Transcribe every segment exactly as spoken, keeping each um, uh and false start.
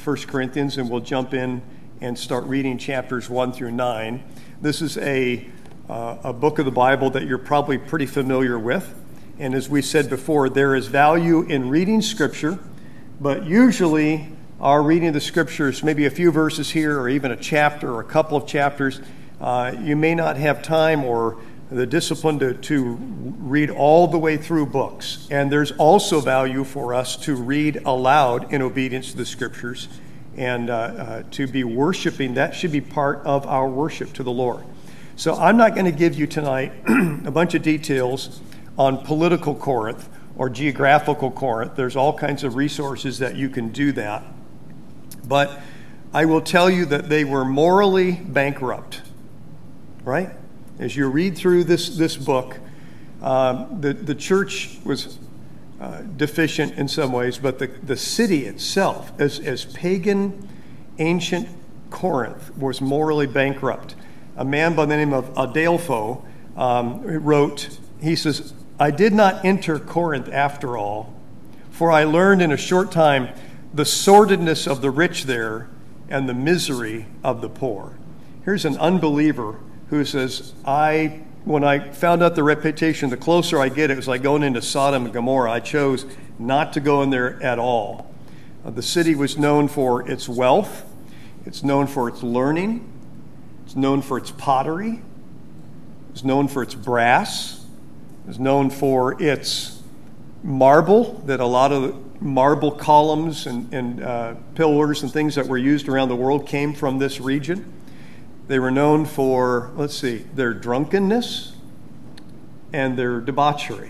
First Corinthians, and we'll jump in and start reading chapters one through nine. This is a, uh, a book of the Bible that you're probably pretty familiar with. And as we said before, there is value in reading Scripture, but usually our reading of the Scriptures, maybe a few verses here or even a chapter or a couple of chapters, uh, you may not have time or the discipline to, to read all the way through books. And there's also value for us to read aloud in obedience to the Scriptures and uh, uh, to be worshiping. That should be part of our worship to the Lord. So I'm not going to give you tonight a bunch of details on political Corinth or geographical Corinth. There's all kinds of resources that you can do that. But I will tell you that they were morally bankrupt, right? As you read through this, this book, um, the, the church was uh, deficient in some ways, but the, the city itself, as, as pagan, ancient Corinth, was morally bankrupt. A man by the name of Adelpho um, wrote, he says, "I did not enter Corinth after all, for I learned in a short time the sordidness of the rich there and the misery of the poor." Here's an unbeliever who says, I, when I found out the reputation, the closer I get, it was like going into Sodom and Gomorrah. I chose not to go in there at all. Uh, the city was known for its wealth. It's known for its learning. It's known for its pottery. It's known for its brass. It's known for its marble, that a lot of the marble columns and, and uh, pillars and things that were used around the world came from this region. They were known for, let's see, their drunkenness and their debauchery.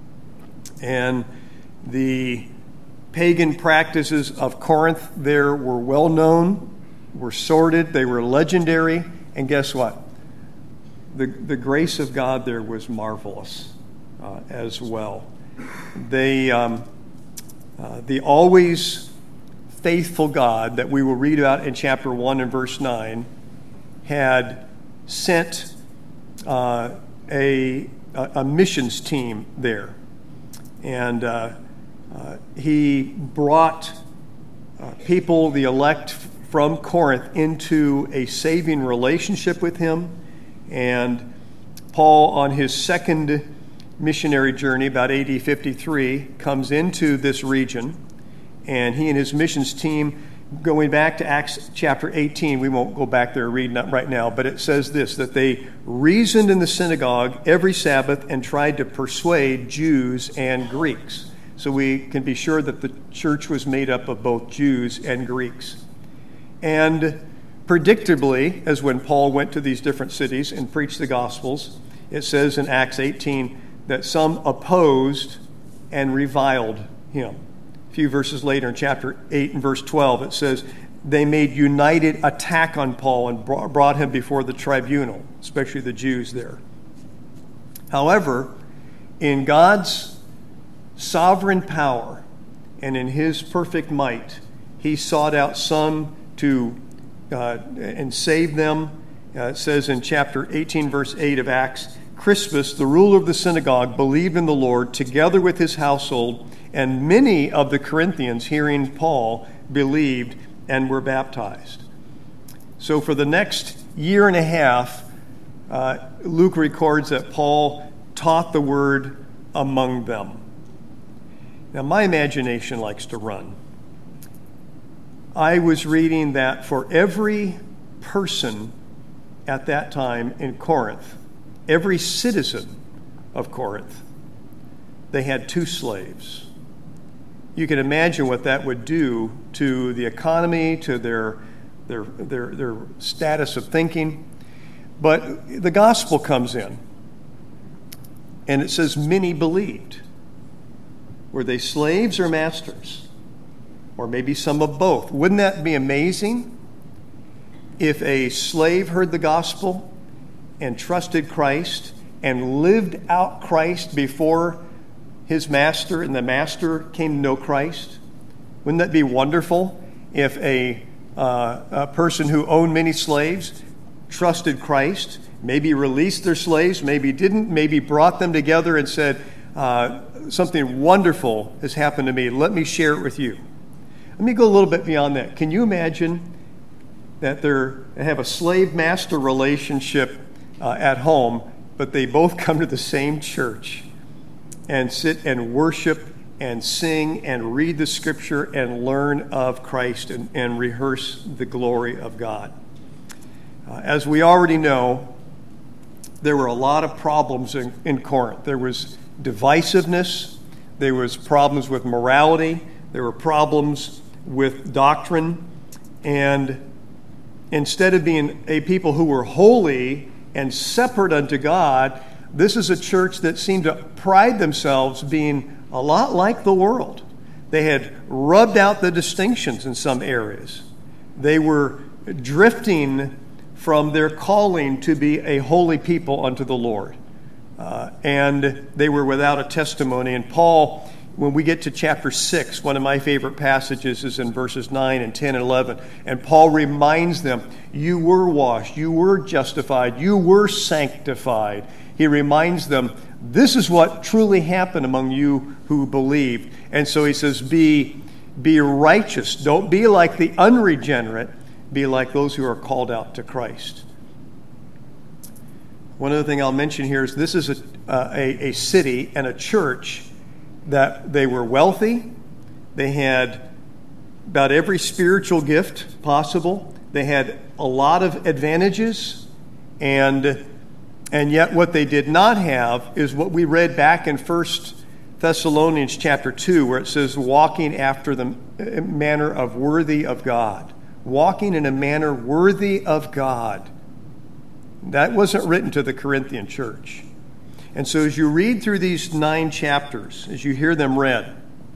And the pagan practices of Corinth there were well known, were sordid, they were legendary, and guess what? The, the grace of God there was marvelous uh, as well. They, um, uh, the always faithful God that we will read about in chapter one and verse nine had sent uh, a, a missions team there. And uh, uh, he brought uh, people, the elect from Corinth, into a saving relationship with him. And Paul, on his second missionary journey, about A D fifty-three, comes into this region. And he and his missions team, going back to Acts chapter eighteen, we won't go back there and read that right now, but it says this, that they reasoned in the synagogue every Sabbath and tried to persuade Jews and Greeks. So we can be sure that the church was made up of both Jews and Greeks. And predictably, as when Paul went to these different cities and preached the Gospels, it says in Acts eighteen that some opposed and reviled him. A few verses later in chapter eight and verse twelve, it says, they made united attack on Paul and brought him before the tribunal, especially the Jews there. However, in God's sovereign power and in his perfect might, he sought out some to uh, and save them. Uh, it says in chapter eighteen, verse eight of Acts, Crispus, the ruler of the synagogue, believed in the Lord together with his household, and many of the Corinthians, hearing Paul, believed and were baptized. So for the next year and a half, uh, Luke records that Paul taught the word among them. Now, my imagination likes to run. I was reading that for every person at that time in Corinth, every citizen of Corinth, they had two slaves. You can imagine what that would do to the economy, to their, their, their, their status of thinking. But the gospel comes in, and it says many believed. Were they slaves or masters? Or maybe some of both. Wouldn't that be amazing if a slave heard the gospel and trusted Christ and lived out Christ before his master, and the master came to know Christ? Wouldn't that be wonderful if a, uh, a person who owned many slaves trusted Christ, maybe released their slaves, maybe didn't, maybe brought them together and said, uh, something wonderful has happened to me. Let me share it with you. Let me go a little bit beyond that. Can you imagine that they're, they have a slave-master relationship uh, at home, but they both come to the same church and sit and worship and sing and read the Scripture and learn of Christ and, and rehearse the glory of God? Uh, as we already know, there were a lot of problems in, in Corinth. There was divisiveness. There was problems with morality. There were problems with doctrine. And instead of being a people who were holy and separate unto God, this is a church that seemed to pride themselves being a lot like the world. They had rubbed out the distinctions in some areas. They were drifting from their calling to be a holy people unto the Lord. Uh, and they were without a testimony. And Paul, when we get to chapter six, one of my favorite passages is in verses nine and ten and eleven. And Paul reminds them, you were washed, you were justified, you were sanctified. He reminds them, this is what truly happened among you who believed. And so he says, be, be righteous. Don't be like the unregenerate. Be like those who are called out to Christ. One other thing I'll mention here is this is a, uh, a, a city and a church that they were wealthy. They had about every spiritual gift possible. They had a lot of advantages. And, and yet what they did not have is what we read back in First Thessalonians chapter two, where it says, walking after the manner of worthy of God. Walking in a manner worthy of God. That wasn't written to the Corinthian church. And so as you read through these nine chapters, as you hear them read,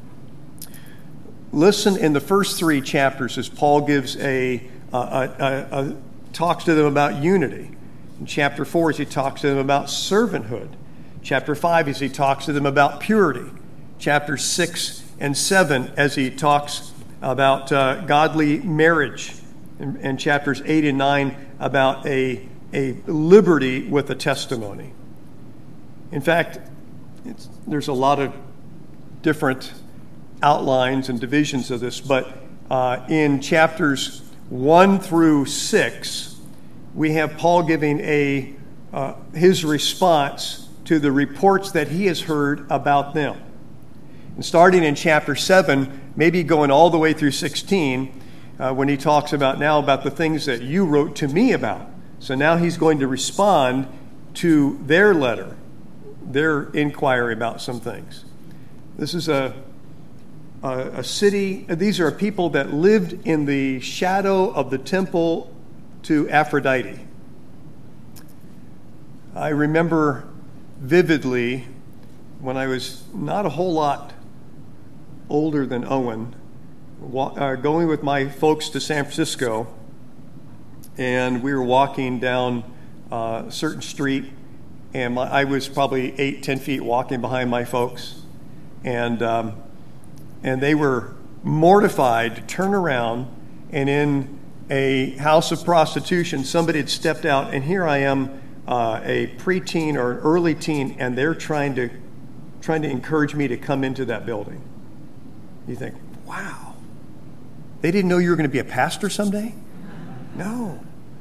listen in the first three chapters as Paul gives a, a, a, a talks to them about unity. In chapter four, as he talks to them about servanthood. Chapter five, as he talks to them about purity. Chapter six and seven, as he talks about uh, godly marriage, and, and chapters eight and nine about a, a liberty with a testimony. In fact, it's, there's a lot of different outlines and divisions of this, but uh, in chapters one through six, we have Paul giving a uh, his response to the reports that he has heard about them. And starting in chapter seven, maybe going all the way through sixteen, uh, when he talks about now about the things that you wrote to me about. So now he's going to respond to their letter, their inquiry about some things. This is a, a, a city, these are people that lived in the shadow of the temple to Aphrodite. I remember vividly when I was not a whole lot older than Owen, wa- uh, going with my folks to San Francisco, and we were walking down uh, a certain street, and my, I was probably eight, ten feet walking behind my folks, and um, and they were mortified to turn around, and in a house of prostitution, somebody had stepped out, and here I am, uh, a preteen or an early teen, and they're trying to trying to encourage me to come into that building. You think, wow, they didn't know you were going to be a pastor someday? No.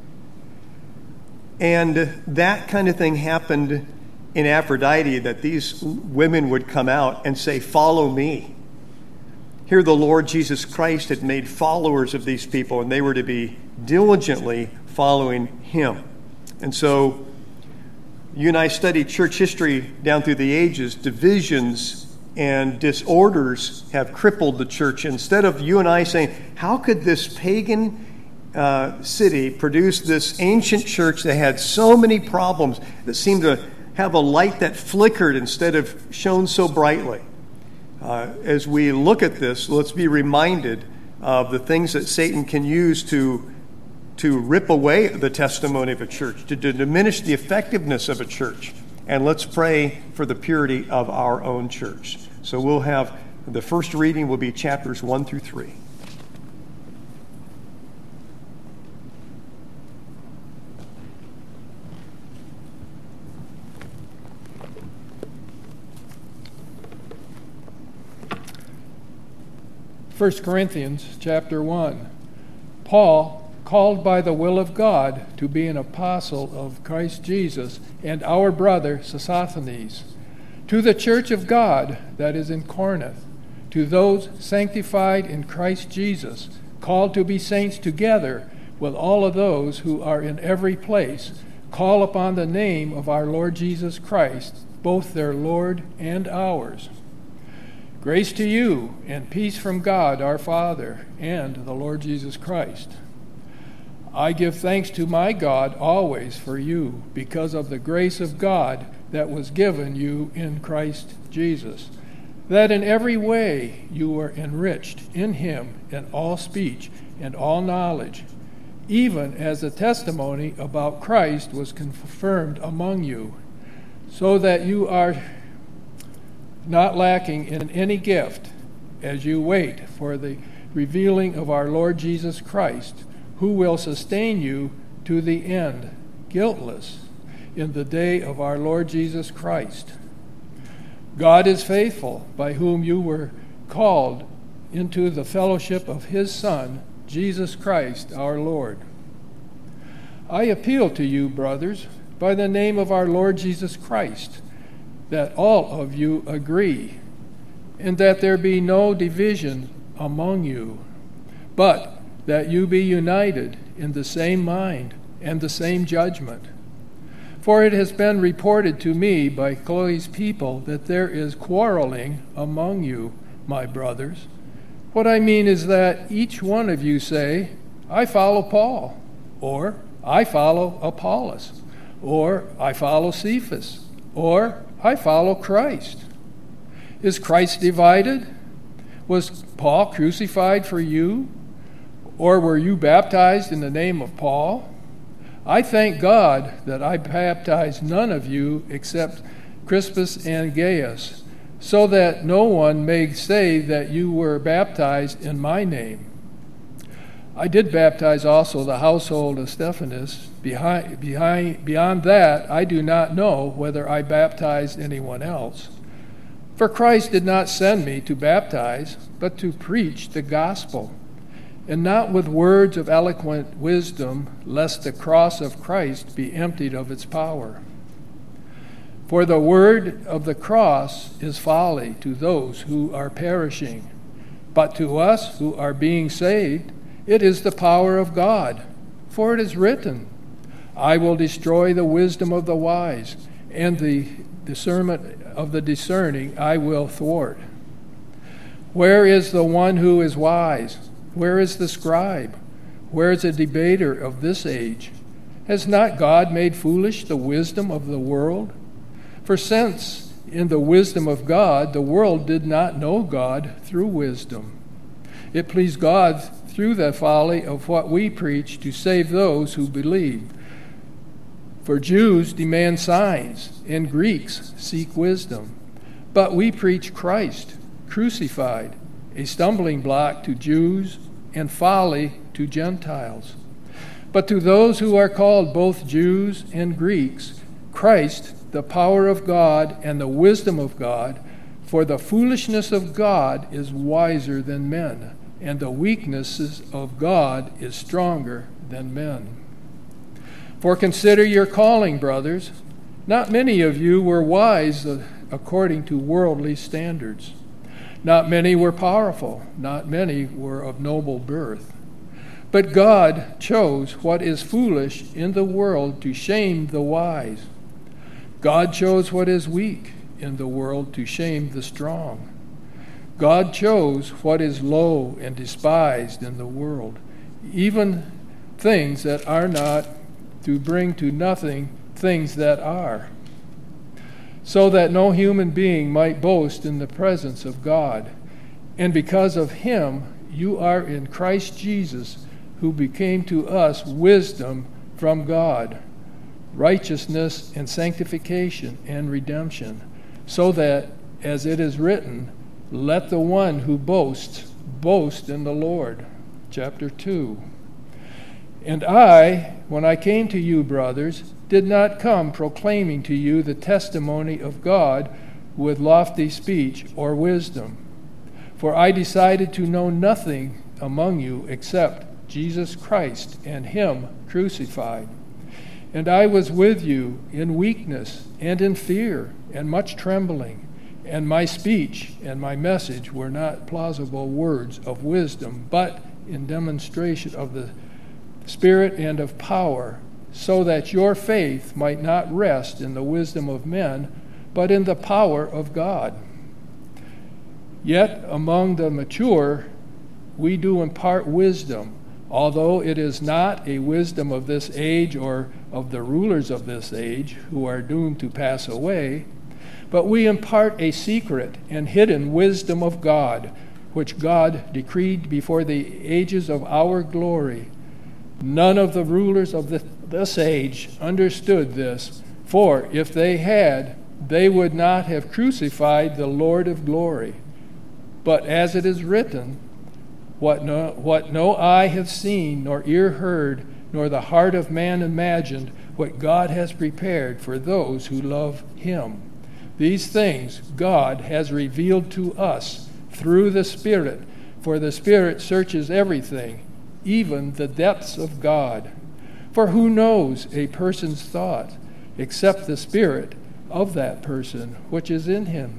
And that kind of thing happened in Aphrodite, that these women would come out and say, follow me. Here the Lord Jesus Christ had made followers of these people, and they were to be diligently following him. And so you and I studied church history down through the ages. Divisions and disorders have crippled the church. Instead of you and I saying, how could this pagan uh, city produce this ancient church that had so many problems, that seemed to have a light that flickered instead of shone so brightly? Uh, as we look at this, let's be reminded of the things that Satan can use to, to rip away the testimony of a church, to, to diminish the effectiveness of a church. And let's pray for the purity of our own church. So we'll have, the first reading will be chapters one through three. First Corinthians chapter one. Paul, called by the will of God to be an apostle of Christ Jesus, and our brother Sosthenes, to the church of God that is in Corinth, to those sanctified in Christ Jesus, called to be saints together with all of those who are in every place, call upon the name of our Lord Jesus Christ, both their Lord and ours. Grace to you and peace from God our Father and the Lord Jesus Christ. I give thanks to my God always for you, because of the grace of God that was given you in Christ Jesus, that in every way you were enriched in him in all speech and all knowledge, even as the testimony about Christ was confirmed among you, so that you are not lacking in any gift as you wait for the revealing of our Lord Jesus Christ, who will sustain you to the end, guiltless, in the day of our Lord Jesus Christ. God is faithful, by whom you were called into the fellowship of his Son, Jesus Christ our Lord. I appeal to you, brothers, by the name of our Lord Jesus Christ, that all of you agree, and that there be no division among you, but that you be united in the same mind and the same judgment. For it has been reported to me by Chloe's people that there is quarreling among you, my brothers. What I mean is that each one of you say, I follow Paul, or I follow Apollos, or I follow Cephas, or I follow Christ. Is Christ divided? Was Paul crucified for you? Or were you baptized in the name of Paul? I thank God that I baptized none of you except Crispus and Gaius, so that no one may say that you were baptized in my name. I did baptize also the household of Stephanas. Behind, behind, beyond that, I do not know whether I baptized anyone else. For Christ did not send me to baptize, but to preach the gospel, and not with words of eloquent wisdom, lest the cross of Christ be emptied of its power. For the word of the cross is folly to those who are perishing, but to us who are being saved, it is the power of God. For it is written, I will destroy the wisdom of the wise, and the discernment of the discerning I will thwart. Where is the one who is wise? Where is the scribe? Where is the debater of this age? Has not God made foolish the wisdom of the world? For since in the wisdom of God the world did not know God through wisdom, it pleased God through the folly of what we preach to save those who believe. For Jews demand signs, and Greeks seek wisdom. But we preach Christ, crucified, a stumbling block to Jews and folly to Gentiles. But to those who are called both Jews and Greeks, Christ, the power of God and the wisdom of God, for the foolishness of God is wiser than men, and the weaknesses of God is stronger than men. For consider your calling, brothers. Not many of you were wise according to worldly standards. Not many were powerful. Not many were of noble birth. But God chose what is foolish in the world to shame the wise. God chose what is weak in the world to shame the strong. God chose what is low and despised in the world, even things that are not, to bring to nothing things that are, so that no human being might boast in the presence of God. And because of him, you are in Christ Jesus, who became to us wisdom from God, righteousness and sanctification and redemption, so that, as it is written, let the one who boasts boast in the Lord. Chapter two. And I, when I came to you, brothers, did not come proclaiming to you the testimony of God with lofty speech or wisdom. For I decided to know nothing among you except Jesus Christ and him crucified. And I was with you in weakness and in fear and much trembling, and my speech and my message were not plausible words of wisdom, but in demonstration of the Spirit and of power, so that your faith might not rest in the wisdom of men, but in the power of God. Yet among the mature we do impart wisdom, although it is not a wisdom of this age or of the rulers of this age who are doomed to pass away, but we impart a secret and hidden wisdom of God, which God decreed before the ages of our glory. None of the rulers of this age understood this, for if they had, they would not have crucified the Lord of glory. But as it is written, What no, what no eye hath seen, nor ear heard, nor the heart of man imagined, what God has prepared for those who love him. These things God has revealed to us through the Spirit, for the Spirit searches everything, even the depths of God. For who knows a person's thought, except the Spirit of that person which is in him?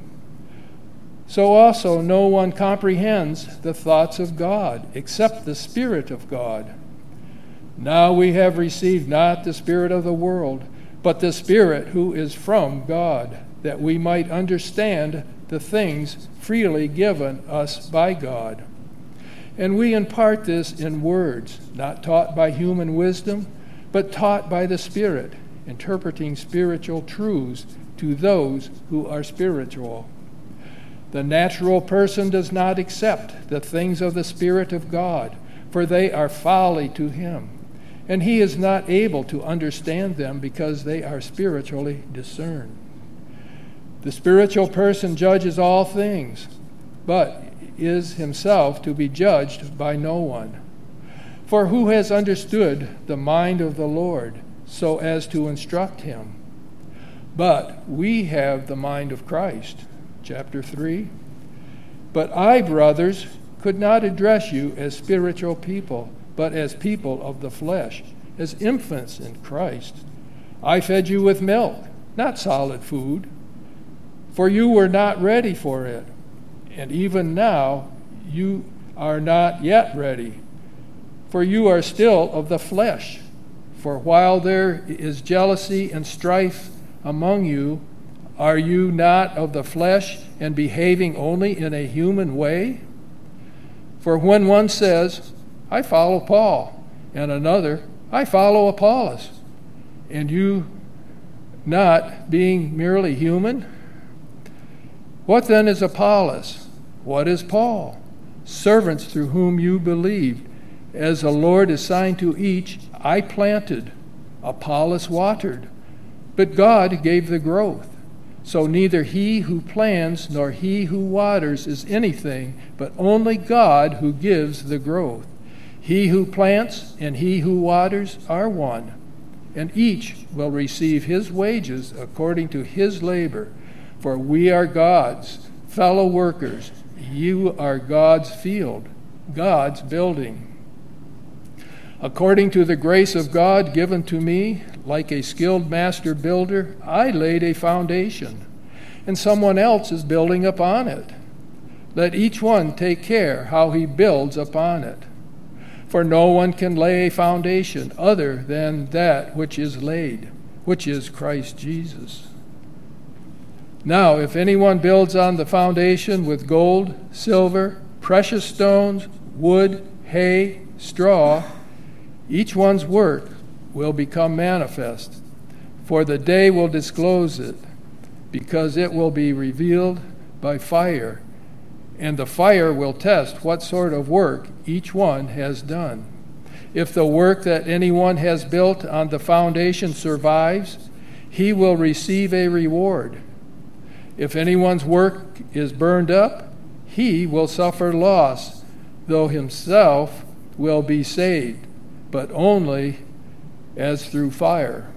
So also no one comprehends the thoughts of God, except the Spirit of God. Now we have received not the spirit of the world, but the Spirit who is from God, that we might understand the things freely given us by God. And we impart this in words, not taught by human wisdom, but taught by the Spirit, interpreting spiritual truths to those who are spiritual. The natural person does not accept the things of the Spirit of God, for they are folly to him, and he is not able to understand them because they are spiritually discerned. The spiritual person judges all things, but is himself to be judged by no one. For who has understood the mind of the Lord so as to instruct him? But we have the mind of Christ. Chapter three. But I, brothers, could not address you as spiritual people, but as people of the flesh, as infants in Christ. I fed you with milk, not solid food, for you were not ready for it. And even now you are not yet ready, for you are still of the flesh. For while there is jealousy and strife among you, are you not of the flesh and behaving only in a human way? For when one says, I follow Paul, and another, I follow Apollos, and you not being merely human? What then is Apollos? What is Paul? Servants through whom you believed, as the Lord assigned to each. I planted, Apollos watered, but God gave the growth. So neither he who plants nor he who waters is anything, but only God who gives the growth. He who plants and he who waters are one, and each will receive his wages according to his labor. For we are God's fellow workers. You are God's field, God's building. According to the grace of God given to me, like a skilled master builder, I laid a foundation, and someone else is building upon it. Let each one take care how he builds upon it. For no one can lay a foundation other than that which is laid, which is Christ Jesus. Now, if anyone builds on the foundation with gold, silver, precious stones, wood, hay, straw, each one's work will become manifest, for the day will disclose it, because it will be revealed by fire, and the fire will test what sort of work each one has done. If the work that anyone has built on the foundation survives, he will receive a reward. If anyone's work is burned up, he will suffer loss, though himself will be saved, but only as through fire.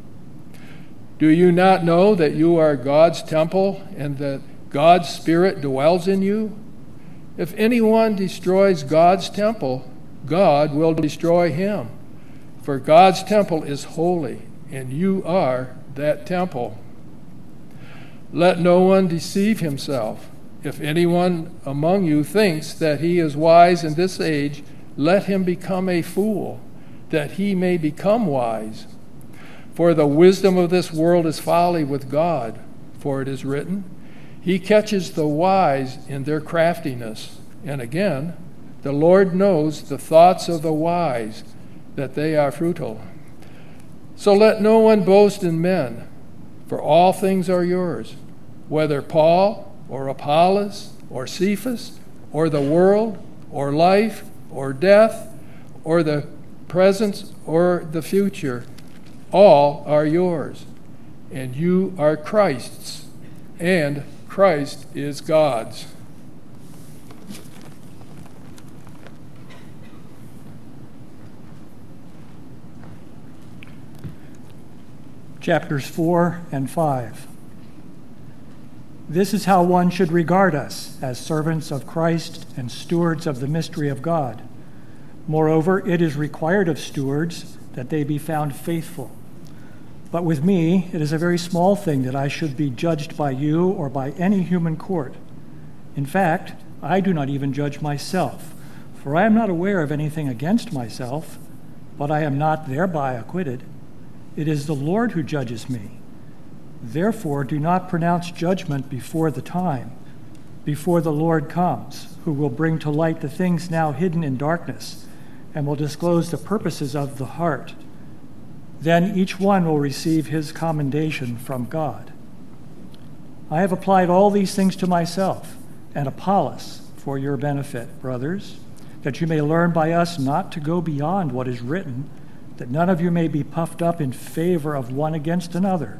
Do you not know that you are God's temple and that God's Spirit dwells in you? If anyone destroys God's temple, God will destroy him. For God's temple is holy, and you are that temple. Let no one deceive himself. If anyone among you thinks that he is wise in this age, let him become a fool, that he may become wise. For the wisdom of this world is folly with God. For it is written, He catches the wise in their craftiness. And again, the Lord knows the thoughts of the wise, that they are futile. So let no one boast in men, for all things are yours, whether Paul or Apollos or Cephas or the world or life or death or the present or the future, all are yours, and you are Christ's, and Christ is God's. Chapters four and five. This is how one should regard us, as servants of Christ and stewards of the mystery of God. Moreover, it is required of stewards that they be found faithful. But with me, it is a very small thing that I should be judged by you or by any human court. In fact, I do not even judge myself, for I am not aware of anything against myself, but I am not thereby acquitted. It is the Lord who judges me. Therefore, do not pronounce judgment before the time, before the Lord comes, who will bring to light the things now hidden in darkness, and will disclose the purposes of the heart. Then each one will receive his commendation from God. I have applied all these things to myself and Apollos for your benefit, brothers, that you may learn by us not to go beyond what is written, that none of you may be puffed up in favor of one against another.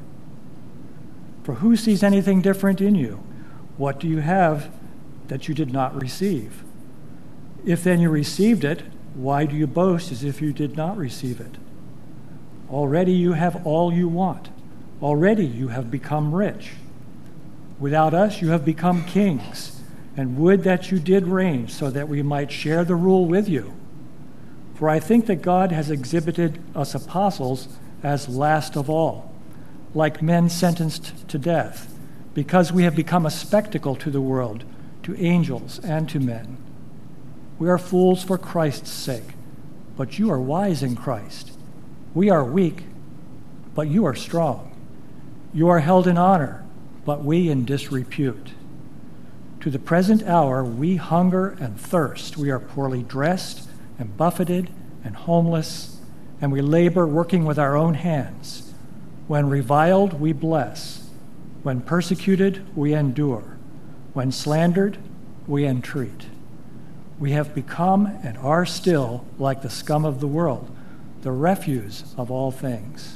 For who sees anything different in you? What do you have that you did not receive? If then you received it, why do you boast as if you did not receive it? Already you have all you want. Already you have become rich. Without us you have become kings, and would that you did reign, so that we might share the rule with you. For I think that God has exhibited us apostles as last of all, like men sentenced to death, because we have become a spectacle to the world, to angels and to men. We are fools for Christ's sake, but you are wise in Christ. We are weak, but you are strong. You are held in honor, but we in disrepute. To the present hour we hunger and thirst. We are poorly dressed and buffeted and homeless, and we labor working with our own hands. When reviled, we bless. When persecuted, we endure. When slandered, we entreat. We have become and are still like the scum of the world, the refuse of all things.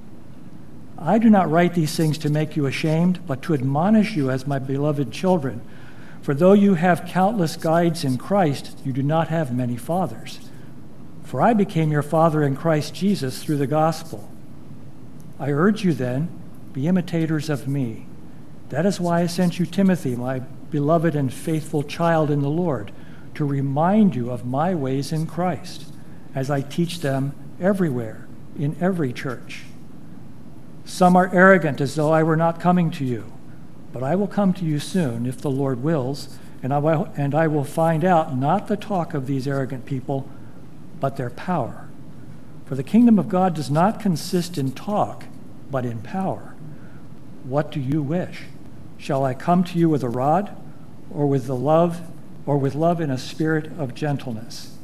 I do not write these things to make you ashamed, but to admonish you as my beloved children. For though you have countless guides in Christ, you do not have many fathers. For I became your father in Christ Jesus through the gospel. I urge you then, be imitators of me. That is why I sent you Timothy, my beloved and faithful child in the Lord, to remind you of my ways in Christ, as I teach them everywhere, in every church. Some are arrogant, as though I were not coming to you, but I will come to you soon, if the Lord wills, and I will, and I will find out not the talk of these arrogant people, but their power. For the kingdom of God does not consist in talk, but in power. What do you wish? Shall I come to you with a rod, or with the love, or with love in a spirit of gentleness?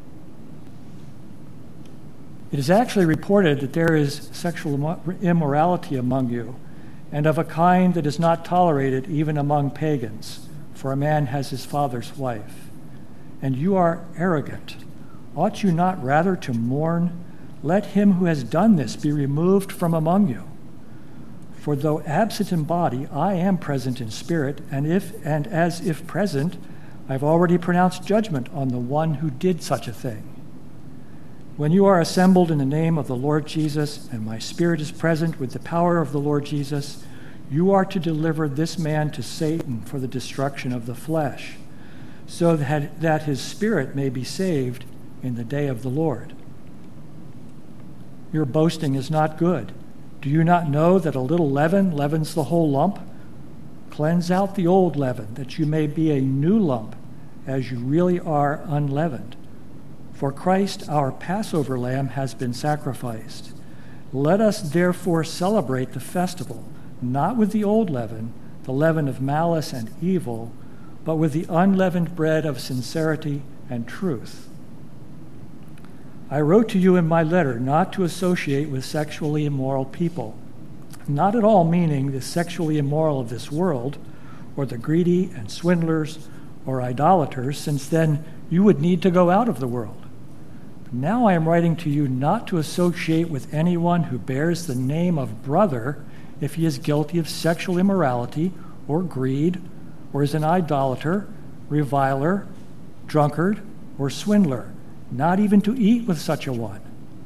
It is actually reported that there is sexual immorality among you, and of a kind that is not tolerated even among pagans, for a man has his father's wife. And you are arrogant. Ought you not rather to mourn? Let him who has done this be removed from among you. For though absent in body, I am present in spirit, and if and as if present, I've already pronounced judgment on the one who did such a thing. When you are assembled in the name of the Lord Jesus, and my spirit is present with the power of the Lord Jesus, you are to deliver this man to Satan for the destruction of the flesh, so that, that his spirit may be saved in the day of the Lord. Your boasting is not good. Do you not know that a little leaven leavens the whole lump? Cleanse out the old leaven, that you may be a new lump, as you really are unleavened. For Christ, our Passover lamb, has been sacrificed. Let us therefore celebrate the festival, not with the old leaven, the leaven of malice and evil, but with the unleavened bread of sincerity and truth. I wrote to you in my letter not to associate with sexually immoral people, not at all meaning the sexually immoral of this world, or the greedy and swindlers or idolaters, since then you would need to go out of the world. But now I am writing to you not to associate with anyone who bears the name of brother if he is guilty of sexual immorality or greed, or is an idolater, reviler, drunkard, or swindler, not even to eat with such a one.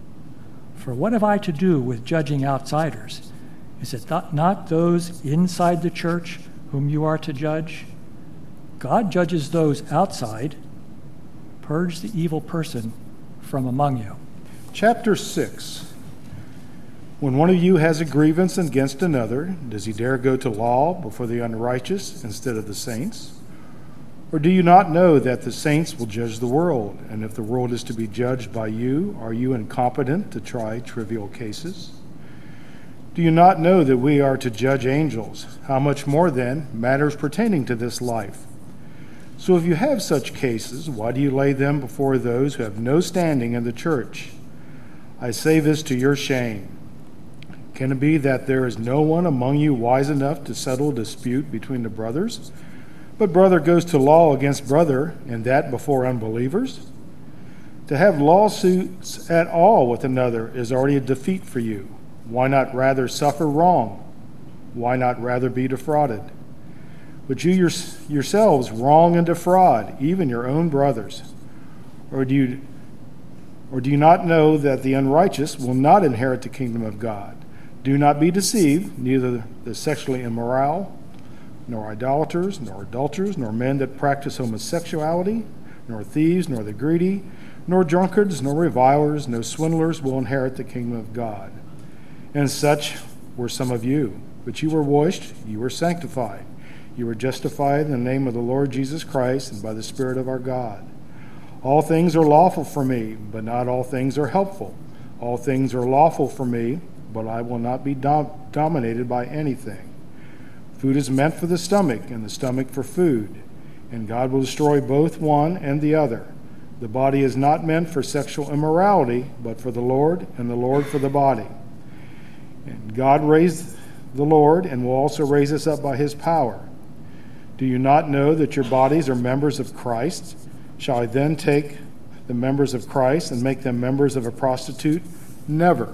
For what have I to do with judging outsiders? Is it not those inside the church whom you are to judge? God judges those outside. Purge the evil person from among you. Chapter six. When one of you has a grievance against another, does he dare go to law before the unrighteous instead of the saints? Or do you not know that the saints will judge the world? And if the world is to be judged by you, are you incompetent to try trivial cases? Do you not know that we are to judge angels? How much more, then, matters pertaining to this life? So if you have such cases, why do you lay them before those who have no standing in the church? I say this to your shame. Can it be that there is no one among you wise enough to settle a dispute between the brothers? But brother goes to law against brother, and that before unbelievers? To have lawsuits at all with another is already a defeat for you. Why not rather suffer wrong? Why not rather be defrauded? But you your, yourselves wrong and defraud, even your own brothers. Or do you, or do you not know that the unrighteous will not inherit the kingdom of God? Do not be deceived, neither the sexually immoral, nor idolaters, nor adulterers, nor men that practice homosexuality, nor thieves, nor the greedy, nor drunkards, nor revilers, no swindlers will inherit the kingdom of God. And such were some of you. But you were washed, you were sanctified, you were justified in the name of the Lord Jesus Christ and by the Spirit of our God. All things are lawful for me, but not all things are helpful. All things are lawful for me, but I will not be dom- dominated by anything. Food is meant for the stomach, and the stomach for food, and God will destroy both one and the other. The body is not meant for sexual immorality, but for the Lord, and the Lord for the body. And God raised the Lord, and will also raise us up by his power. Do you not know that your bodies are members of Christ? Shall I then take the members of Christ and make them members of a prostitute? Never.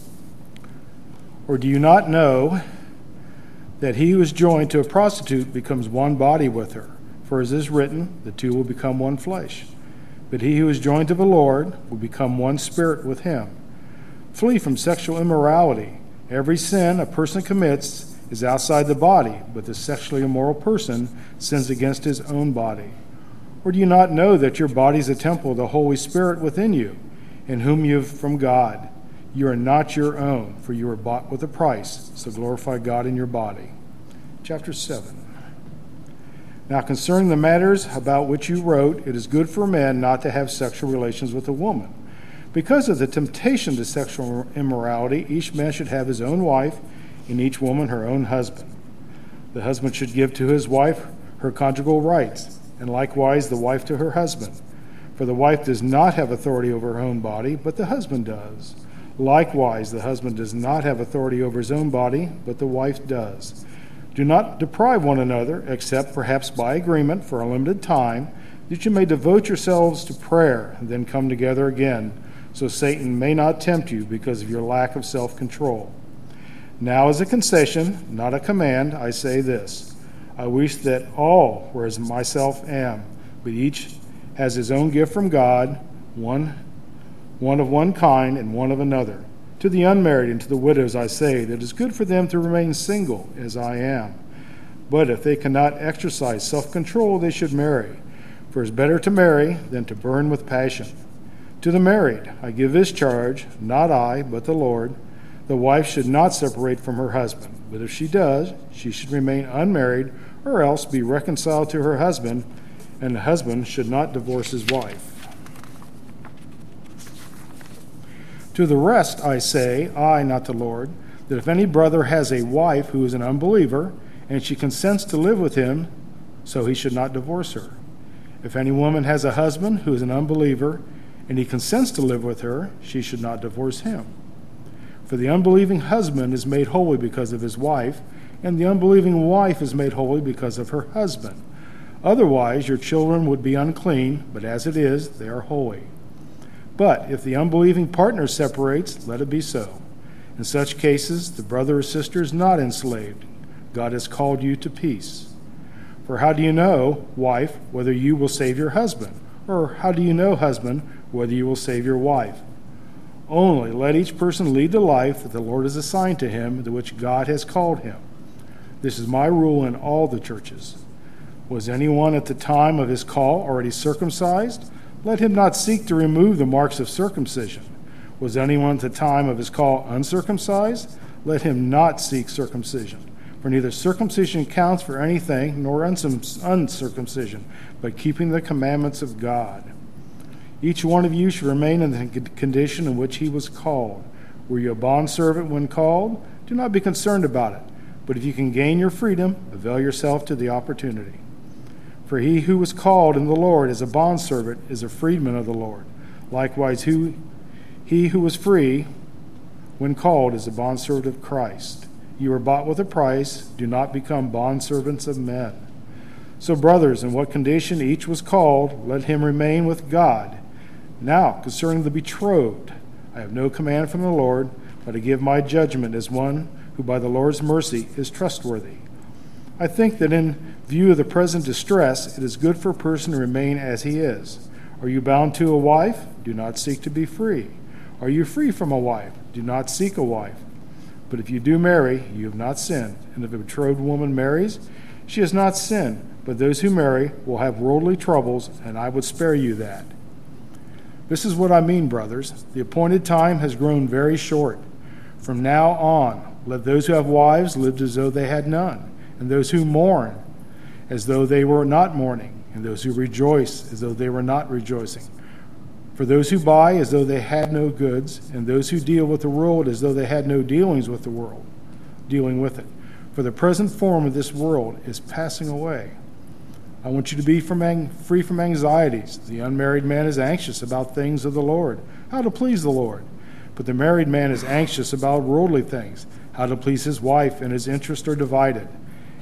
Or do you not know that he who is joined to a prostitute becomes one body with her? For as is written, the two will become one flesh. But he who is joined to the Lord will become one spirit with him. Flee from sexual immorality. Every sin a person commits is outside the body, but the sexually immoral person sins against his own body. Or do you not know that your body is a temple of the Holy Spirit within you, in whom you have from God? You are not your own, for you were bought with a price, so glorify God in your body. Chapter seven. Now concerning the matters about which you wrote, it is good for a man not to have sexual relations with a woman. Because of the temptation to sexual immorality, each man should have his own wife, and each woman her own husband. The husband should give to his wife her conjugal rights, and likewise the wife to her husband. For the wife does not have authority over her own body, but the husband does. Likewise, the husband does not have authority over his own body, but the wife does. Do not deprive one another, except perhaps by agreement for a limited time, that you may devote yourselves to prayer, and then come together again, so Satan may not tempt you because of your lack of self-control. Now, as a concession, not a command, I say this. I wish that all were as myself am, but each has his own gift from God, one one of one kind and one of another. To the unmarried and to the widows I say that it is good for them to remain single, as I am. But if they cannot exercise self-control, they should marry, For it is better to marry than to burn with passion. To the married I give this charge, not I, but the Lord. The wife should not separate from her husband, but if she does, she should remain unmarried, or else be reconciled to her husband, and the husband should not divorce his wife. To the rest I say, I, not the Lord, that if any brother has a wife who is an unbeliever, and she consents to live with him, so he should not divorce her. If any woman has a husband who is an unbeliever, and he consents to live with her, she should not divorce him. For the unbelieving husband is made holy because of his wife, and the unbelieving wife is made holy because of her husband. Otherwise your children would be unclean, but as it is, they are holy. But if the unbelieving partner separates, let it be so. In such cases, the brother or sister is not enslaved. God has called you to peace. For how do you know, wife, whether you will save your husband? Or how do you know, husband, whether you will save your wife? Only let each person lead the life that the Lord has assigned to him, to which God has called him. This is my rule in all the churches. Was anyone at the time of his call already circumcised? Let him not seek to remove the marks of circumcision. Was anyone at the time of his call uncircumcised? Let him not seek circumcision. For neither circumcision counts for anything, nor uncircumcision, but keeping the commandments of God. Each one of you should remain in the condition in which he was called. Were you a bondservant when called? Do not be concerned about it. But if you can gain your freedom, avail yourself to the opportunity. For he who was called in the Lord as a bondservant is a freedman of the Lord. Likewise, who, he who was free when called is a bondservant of Christ. You were bought with a price. Do not become bondservants of men. So, brothers, in what condition each was called, let him remain with God. Now, concerning the betrothed, I have no command from the Lord, but I give my judgment as one who by the Lord's mercy is trustworthy. I think that in view of the present distress, it is good for a person to remain as he is. Are you bound to a wife? Do not seek to be free. Are you free from a wife? Do not seek a wife. But if you do marry, you have not sinned. And if a betrothed woman marries, she has not sinned. But those who marry will have worldly troubles, and I would spare you that. This is what I mean, brothers. The appointed time has grown very short. From now on, let those who have wives live as though they had none, and those who mourn as though they were not mourning, and those who rejoice as though they were not rejoicing. For those who buy as though they had no goods, and those who deal with the world as though they had no dealings with the world, dealing with it. For the present form of this world is passing away. I want you to be from ang- free from anxieties. The unmarried man is anxious about things of the Lord, how to please the Lord. But the married man is anxious about worldly things, how to please his wife, and his interests are divided.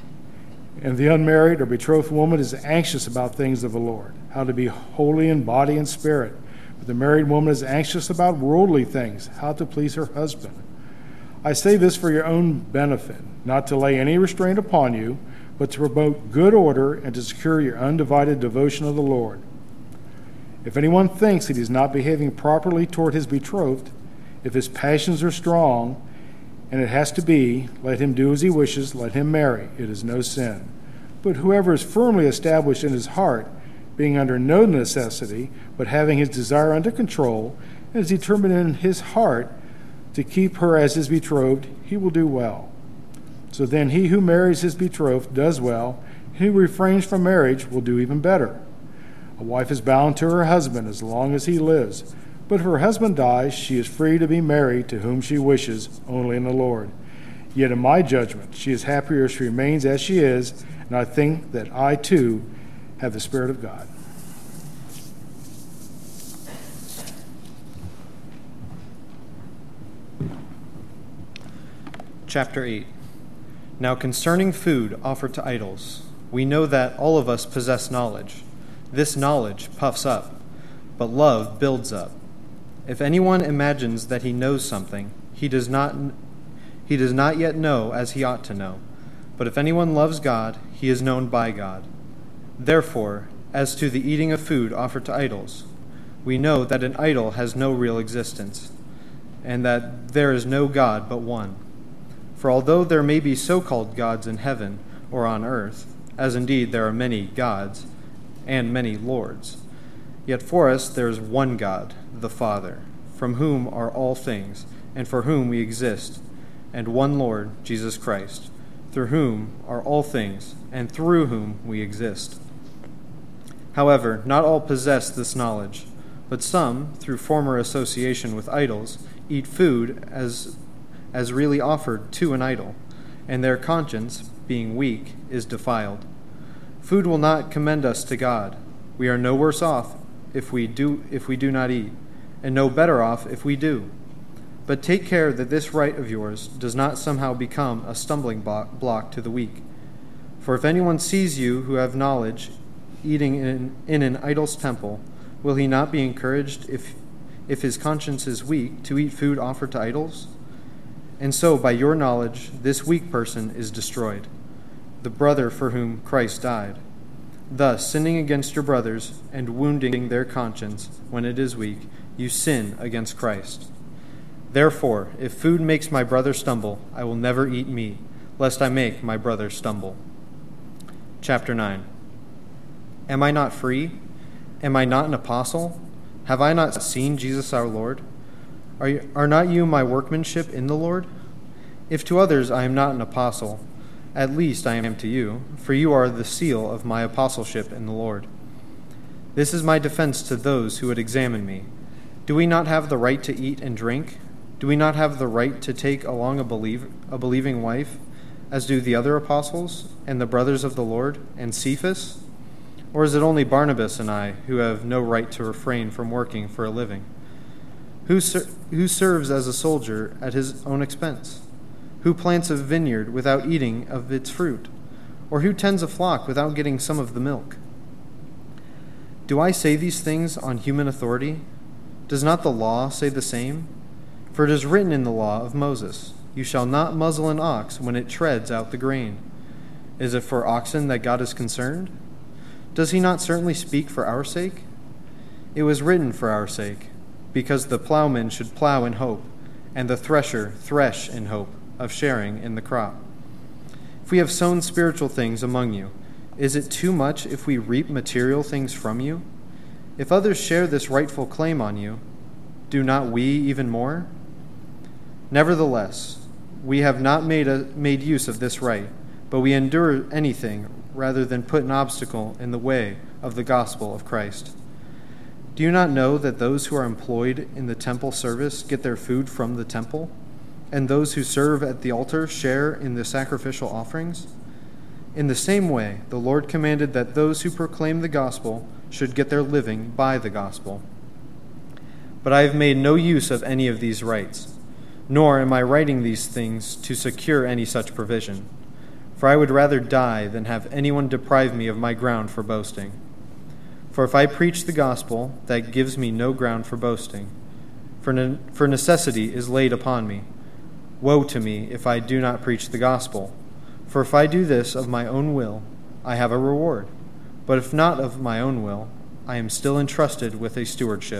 And the unmarried or betrothed woman is anxious about things of the Lord, how to be holy in body and spirit. But the married woman is anxious about worldly things, how to please her husband. I say this for your own benefit, not to lay any restraint upon you, but to promote good order and to secure your undivided devotion of the Lord. If anyone thinks that he is not behaving properly toward his betrothed, if his passions are strong, and it has to be, let him do as he wishes, let him marry. It is no sin. But whoever is firmly established in his heart, being under no necessity, but having his desire under control, and is determined in his heart to keep her as his betrothed, he will do well. So then he who marries his betrothed does well, and he who refrains from marriage will do even better. A wife is bound to her husband as long as he lives, but if her husband dies, she is free to be married to whom she wishes, only in the Lord. Yet in my judgment, she is happier if she remains as she is, and I think that I too have the Spirit of God. Chapter eight. Now concerning food offered to idols, we know that all of us possess knowledge. This knowledge puffs up, but love builds up. If anyone imagines that he knows something, he does not he does not yet know as he ought to know. But if anyone loves God, he is known by God. Therefore, as to the eating of food offered to idols, we know that an idol has no real existence, and that there is no God but one. For although there may be so-called gods in heaven or on earth, as indeed there are many gods, and many lords. Yet for us there is one God, the Father, from whom are all things, and for whom we exist, and one Lord, Jesus Christ, through whom are all things, and through whom we exist. However, not all possess this knowledge, but some, through former association with idols, eat food as, as really offered to an idol, and their conscience, being weak, is defiled. Food will not commend us to God. We are no worse off if we do, if we do not eat, and no better off if we do. But take care that this right of yours does not somehow become a stumbling block to the weak. For if anyone sees you who have knowledge eating in, in an idol's temple, will he not be encouraged, if, if his conscience is weak, to eat food offered to idols? And so, by your knowledge, this weak person is destroyed, the brother for whom Christ died. Thus, sinning against your brothers and wounding their conscience when it is weak, you sin against Christ. Therefore, if food makes my brother stumble, I will never eat meat, lest I make my brother stumble. Chapter nine. Am I not free? Am I not an apostle? Have I not seen Jesus our Lord? Are, you, are not you my workmanship in the Lord? If to others I am not an apostle, at least I am to you, for you are the seal of my apostleship in the Lord. This is my defense to those who would examine me. Do we not have the right to eat and drink? Do we not have the right to take along a, believe, a believing wife, as do the other apostles and the brothers of the Lord and Cephas? Or is it only Barnabas and I who have no right to refrain from working for a living? Who, ser- who serves as a soldier at his own expense? Who plants a vineyard without eating of its fruit? Or who tends a flock without getting some of the milk? Do I say these things on human authority? Does not the law say the same? For it is written in the law of Moses, you shall not muzzle an ox when it treads out the grain. Is it for oxen that God is concerned? Does he not certainly speak for our sake? It was written for our sake, because the plowman should plow in hope, and the thresher thresh in hope of sharing in the crop. If we have sown spiritual things among you, is it too much if we reap material things from you? If others share this rightful claim on you, do not we even more? Nevertheless, we have not made, a, made use of this right, but we endure anything rather than put an obstacle in the way of the gospel of Christ. Do you not know that those who are employed in the temple service get their food from the temple, and those who serve at the altar share in the sacrificial offerings? In the same way, the Lord commanded that those who proclaim the gospel should get their living by the gospel. But I have made no use of any of these rights, nor am I writing these things to secure any such provision. For I would rather die than have anyone deprive me of my ground for boasting. For if I preach the gospel, that gives me no ground for boasting. For, ne- for necessity is laid upon me. Woe to me if I do not preach the gospel. For if I do this of my own will, I have a reward. But if not of my own will, I am still entrusted with a stewardship.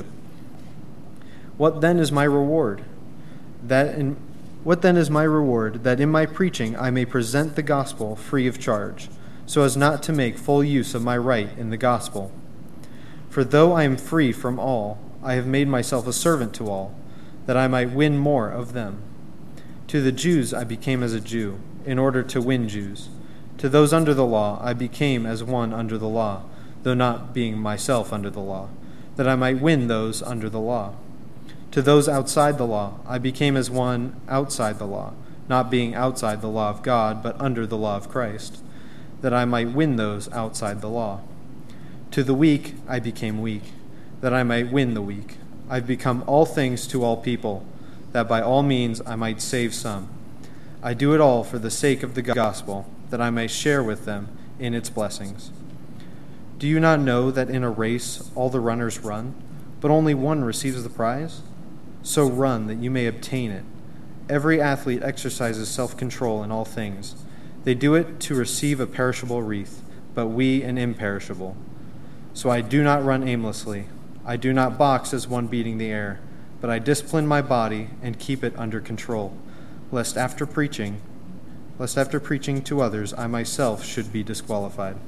What then is my reward? That in, what then is my reward, that in my preaching I may present the gospel free of charge, so as not to make full use of my right in the gospel? For though I am free from all, I have made myself a servant to all, that I might win more of them. To the Jews I became as a Jew, in order to win Jews. To those under the law I became as one under the law, though not being myself under the law, that I might win those under the law. To those outside the law I became as one outside the law, not being outside the law of God, but under the law of Christ, that I might win those outside the law. To the weak I became weak, that I might win the weak. I've become all things to all people, that by all means I might save some. I do it all for the sake of the gospel, that I may share with them in its blessings. Do you not know that in a race all the runners run, but only one receives the prize? So run that you may obtain it. Every athlete exercises self-control in all things. They do it to receive a perishable wreath, but we an imperishable. So I do not run aimlessly. I do not box as one beating the air, but I discipline my body and keep it under control, lest after preaching, lest after preaching to others I myself should be disqualified.